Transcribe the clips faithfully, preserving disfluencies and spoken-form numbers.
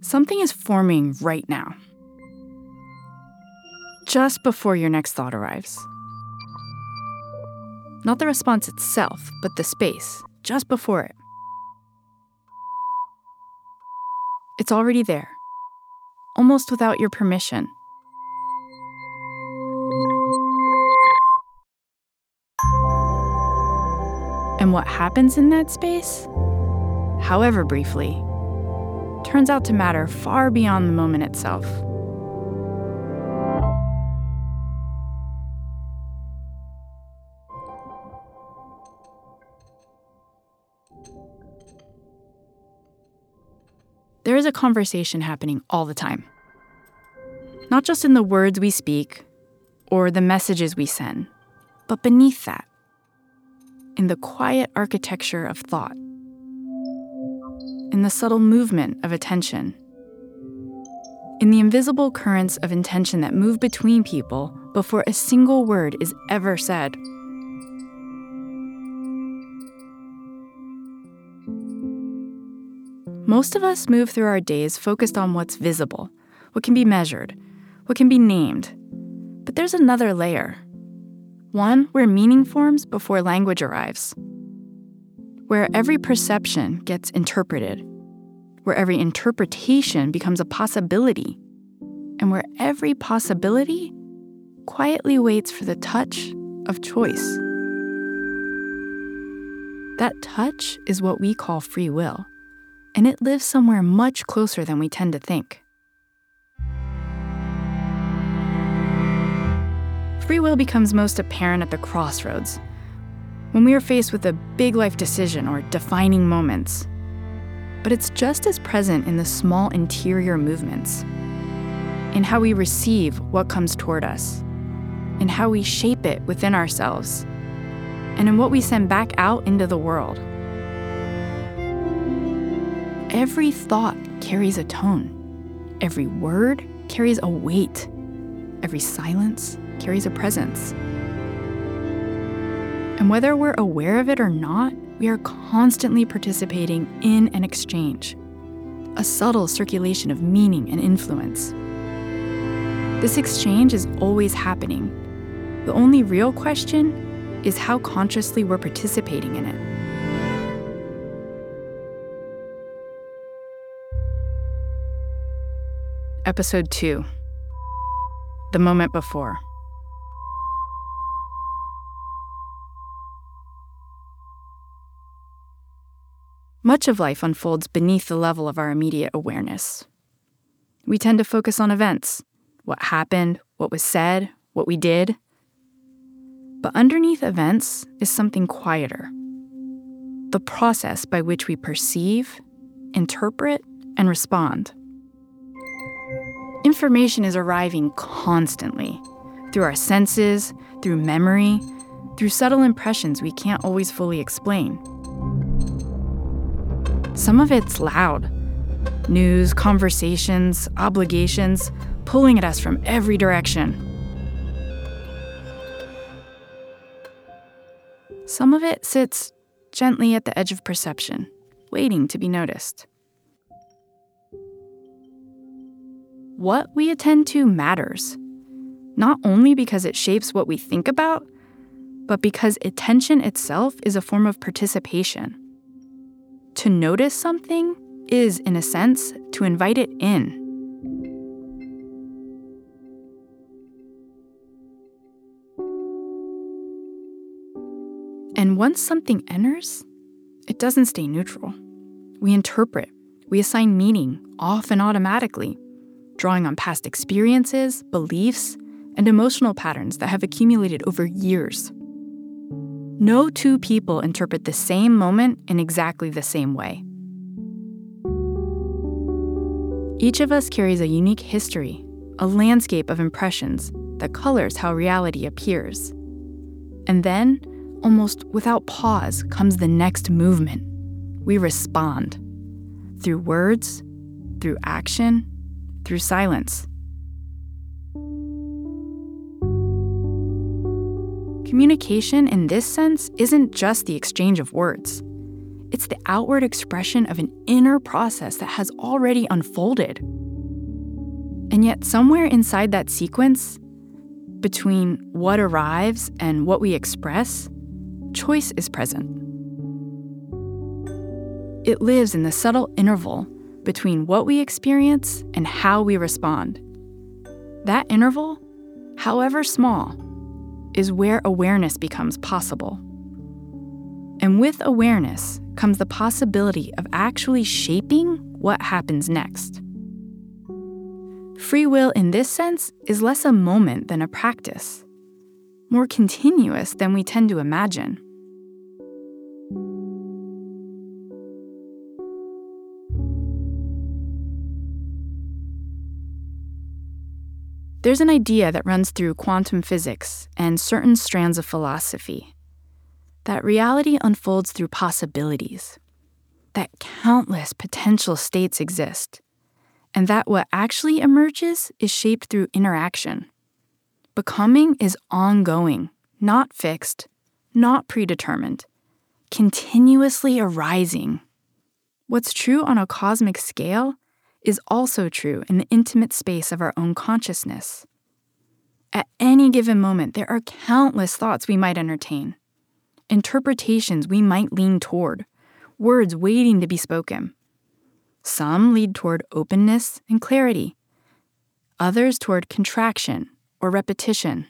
Something is forming right now, just before your next thought arrives. Not the response itself, but the space, just before it. It's already there, almost without your permission. And what happens in that space, however briefly, turns out to matter far beyond the moment itself. There is a conversation happening all the time. Not just in the words we speak or the messages we send, but beneath that, in the quiet architecture of thought, in the subtle movement of attention, in the invisible currents of intention that move between people before a single word is ever said. Most of us move through our days focused on what's visible, what can be measured, what can be named. But there's another layer. One where meaning forms before language arrives. Where every perception gets interpreted. Where every interpretation becomes a possibility. And where every possibility quietly waits for the touch of choice. That touch is what we call free will. And it lives somewhere much closer than we tend to think. Free will becomes most apparent at the crossroads, when we are faced with a big life decision or defining moments. But it's just as present in the small interior movements, in how we receive what comes toward us, in how we shape it within ourselves, and in what we send back out into the world. Every thought carries a tone. Every word carries a weight. Every silence carries a presence. And whether we're aware of it or not, we are constantly participating in an exchange, a subtle circulation of meaning and influence. This exchange is always happening. The only real question is how consciously we're participating in it. Episode two, The Moment Before. Much of life unfolds beneath the level of our immediate awareness. We tend to focus on events, what happened, what was said, what we did. But underneath events is something quieter. The process by which we perceive, interpret, and respond. Information is arriving constantly, through our senses, through memory, through subtle impressions we can't always fully explain. Some of it's loud. News, conversations, obligations, pulling at us from every direction. Some of it sits gently at the edge of perception, waiting to be noticed. What we attend to matters, not only because it shapes what we think about, but because attention itself is a form of participation. To notice something is, in a sense, to invite it in. And once something enters, it doesn't stay neutral. We interpret, we assign meaning, often automatically, drawing on past experiences, beliefs, and emotional patterns that have accumulated over years. No two people interpret the same moment in exactly the same way. Each of us carries a unique history, a landscape of impressions that colors how reality appears. And then, almost without pause, comes the next movement. We respond. Through words, through action, through silence. Communication in this sense isn't just the exchange of words. It's the outward expression of an inner process that has already unfolded. And yet, somewhere inside that sequence, between what arrives and what we express, choice is present. It lives in the subtle interval between what we experience and how we respond. That interval, however small, is where awareness becomes possible. And with awareness comes the possibility of actually shaping what happens next. Free will in this sense is less a moment than a practice, more continuous than we tend to imagine. There's an idea that runs through quantum physics and certain strands of philosophy, that reality unfolds through possibilities, that countless potential states exist, and that what actually emerges is shaped through interaction. Becoming is ongoing, not fixed, not predetermined, continuously arising. What's true on a cosmic scale is also true in the intimate space of our own consciousness. At any given moment, there are countless thoughts we might entertain, interpretations we might lean toward, words waiting to be spoken. Some lead toward openness and clarity, others toward contraction or repetition.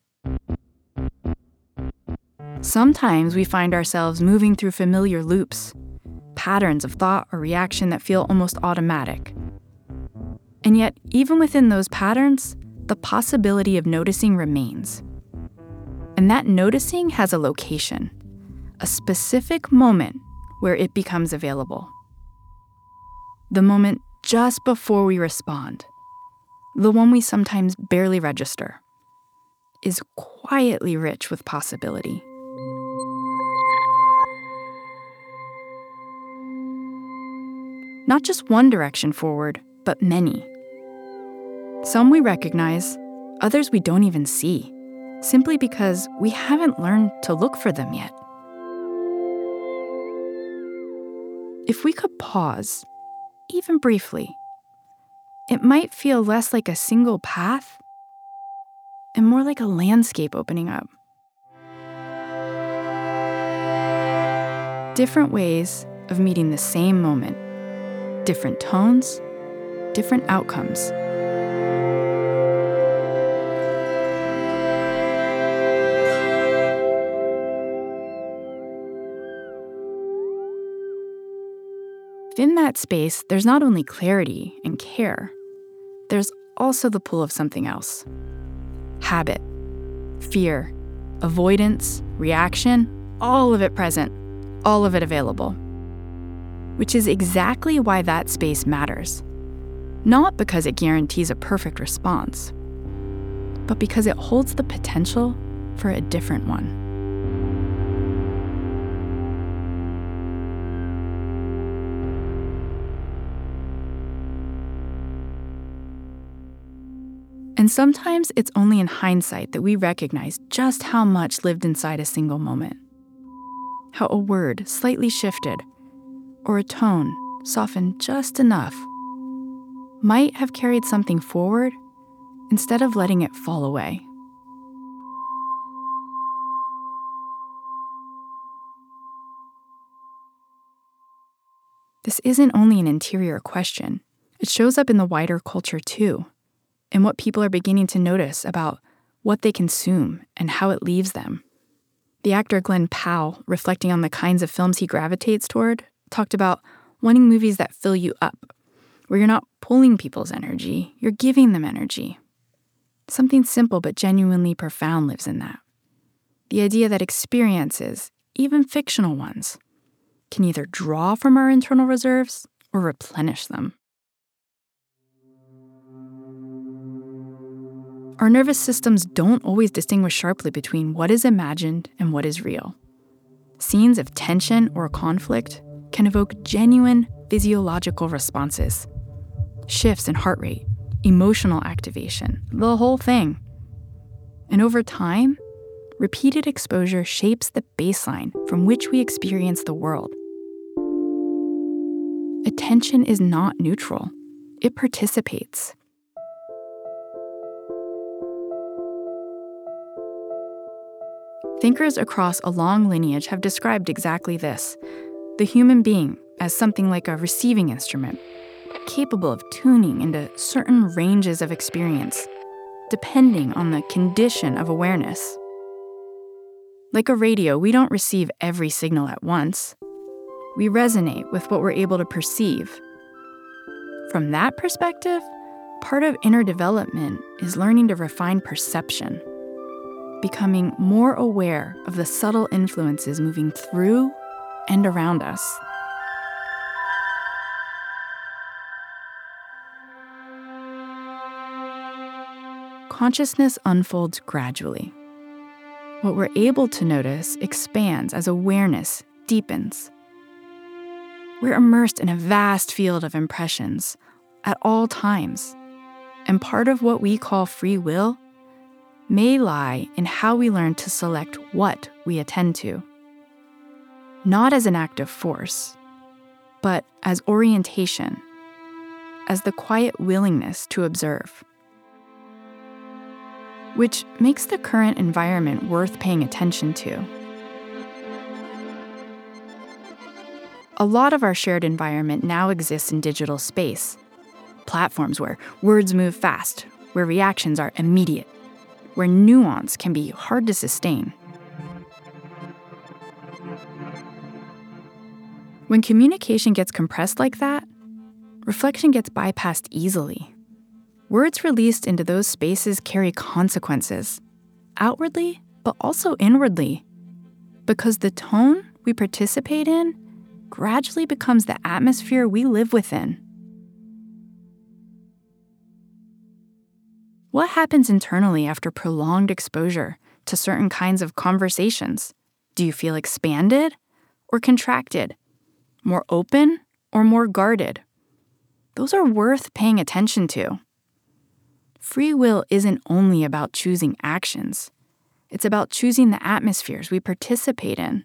Sometimes we find ourselves moving through familiar loops, patterns of thought or reaction that feel almost automatic. And yet, even within those patterns, the possibility of noticing remains. And that noticing has a location, a specific moment where it becomes available. The moment just before we respond, the one we sometimes barely register, is quietly rich with possibility. Not just one direction forward, but many. Some we recognize, others we don't even see, simply because we haven't learned to look for them yet. If we could pause, even briefly, it might feel less like a single path and more like a landscape opening up. Different ways of meeting the same moment. Different tones, different outcomes. In that space, there's not only clarity and care, there's also the pull of something else. Habit, fear, avoidance, reaction, all of it present, all of it available. Which is exactly why that space matters. Not because it guarantees a perfect response, but because it holds the potential for a different one. And sometimes it's only in hindsight that we recognize just how much lived inside a single moment. How a word slightly shifted, or a tone softened just enough, might have carried something forward instead of letting it fall away. This isn't only an interior question. It shows up in the wider culture too, in what people are beginning to notice about what they consume and how it leaves them. The actor Glenn Powell, reflecting on the kinds of films he gravitates toward, talked about wanting movies that fill you up, where you're not pulling people's energy, you're giving them energy. Something simple but genuinely profound lives in that. The idea that experiences, even fictional ones, can either draw from our internal reserves or replenish them. Our nervous systems don't always distinguish sharply between what is imagined and what is real. Scenes of tension or conflict can evoke genuine physiological responses. Shifts in heart rate, emotional activation, the whole thing. And over time, repeated exposure shapes the baseline from which we experience the world. attention is not neutral. It participates. Thinkers across a long lineage have described exactly this: the human being as something like a receiving instrument, capable of tuning into certain ranges of experience, depending on the condition of awareness. Like a radio, we don't receive every signal at once. We resonate with what we're able to perceive. From that perspective, part of inner development is learning to refine perception, becoming more aware of the subtle influences moving through and around us. Consciousness unfolds gradually. What we're able to notice expands as awareness deepens. We're immersed in a vast field of impressions at all times, and part of what we call free will may lie in how we learn to select what we attend to. Not as an act of force, but as orientation, as the quiet willingness to observe. Which makes the current environment worth paying attention to. A lot of our shared environment now exists in digital space, platforms where words move fast, where reactions are immediate, where nuance can be hard to sustain. When communication gets compressed like that, reflection gets bypassed easily. Words released into those spaces carry consequences, outwardly, but also inwardly, because the tone we participate in gradually becomes the atmosphere we live within. What happens internally after prolonged exposure to certain kinds of conversations? Do you feel expanded or contracted? More open or more guarded? Those are worth paying attention to. Free will isn't only about choosing actions. It's about choosing the atmospheres we participate in.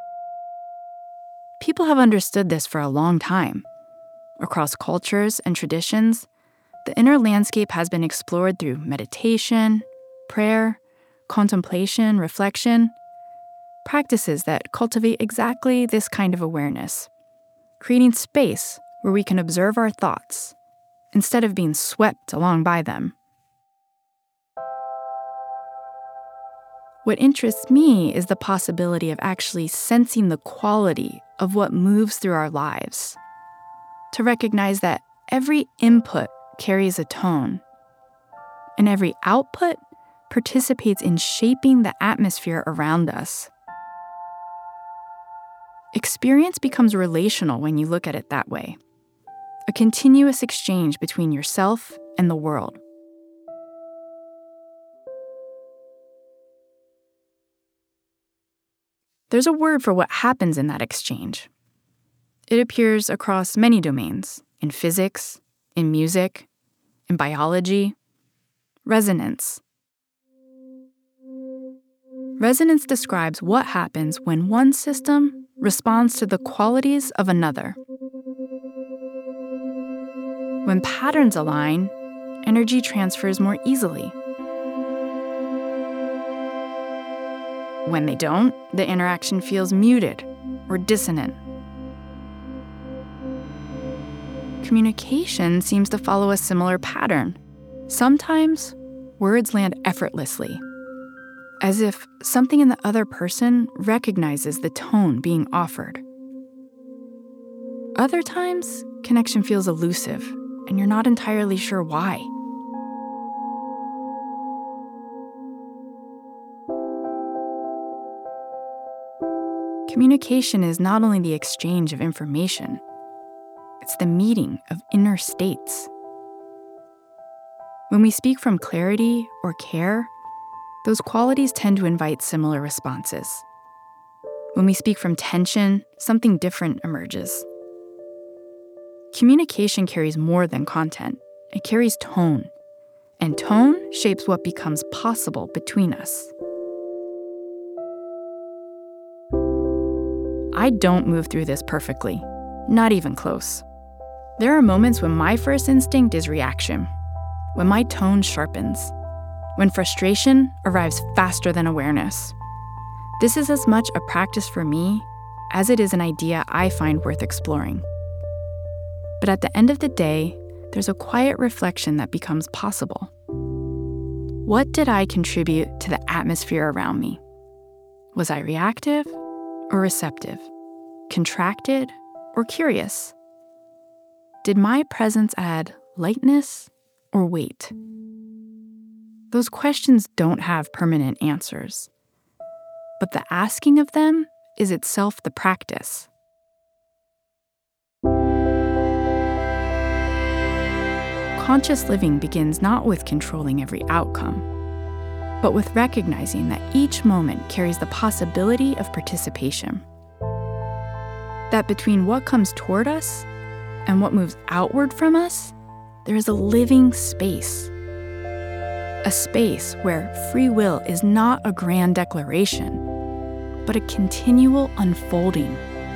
People have understood this for a long time. Across cultures and traditions, the inner landscape has been explored through meditation, prayer, contemplation, reflection, practices that cultivate exactly this kind of awareness, creating space where we can observe our thoughts instead of being swept along by them. What interests me is the possibility of actually sensing the quality of what moves through our lives, to recognize that every input carries a tone, and every output participates in shaping the atmosphere around us. Experience becomes relational when you look at it that way, a continuous exchange between yourself and the world. There's a word for what happens in that exchange. It appears across many domains, in physics, in music, in biology. Resonance. Resonance describes what happens when one system responds to the qualities of another. When patterns align, energy transfers more easily. When they don't, the interaction feels muted or dissonant. Communication seems to follow a similar pattern. Sometimes, words land effortlessly, as if something in the other person recognizes the tone being offered. Other times, connection feels elusive, and you're not entirely sure why. Communication is not only the exchange of information, it's the meeting of inner states. When we speak from clarity or care, those qualities tend to invite similar responses. When we speak from tension, something different emerges. Communication carries more than content. It carries tone, and tone shapes what becomes possible between us. I don't move through this perfectly, not even close. There are moments when my first instinct is reaction, when my tone sharpens, when frustration arrives faster than awareness. This is as much a practice for me as it is an idea I find worth exploring. But at the end of the day, there's a quiet reflection that becomes possible. What did I contribute to the atmosphere around me? Was I reactive or receptive? Contracted or curious? Did my presence add lightness or weight? Those questions don't have permanent answers, but the asking of them is itself the practice. Conscious living begins not with controlling every outcome, but with recognizing that each moment carries the possibility of participation. That between what comes toward us and what moves outward from us, there is a living space. A space where free will is not a grand declaration, but a continual unfolding.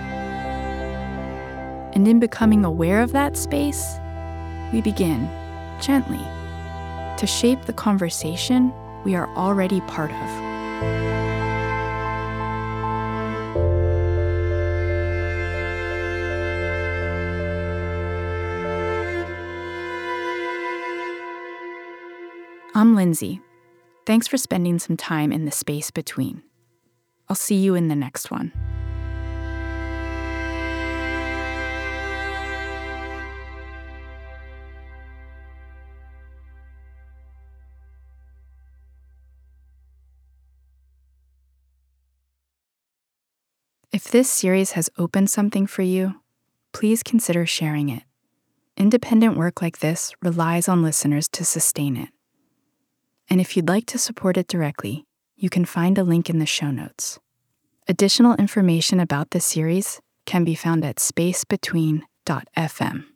And in becoming aware of that space, we begin, gently, to shape the conversation we are already part of. I'm Lindsay. Thanks for spending some time in the space between. I'll see you in the next one. If this series has opened something for you, please consider sharing it. Independent work like this relies on listeners to sustain it. And if you'd like to support it directly, you can find a link in the show notes. Additional information about this series can be found at space between dot f m.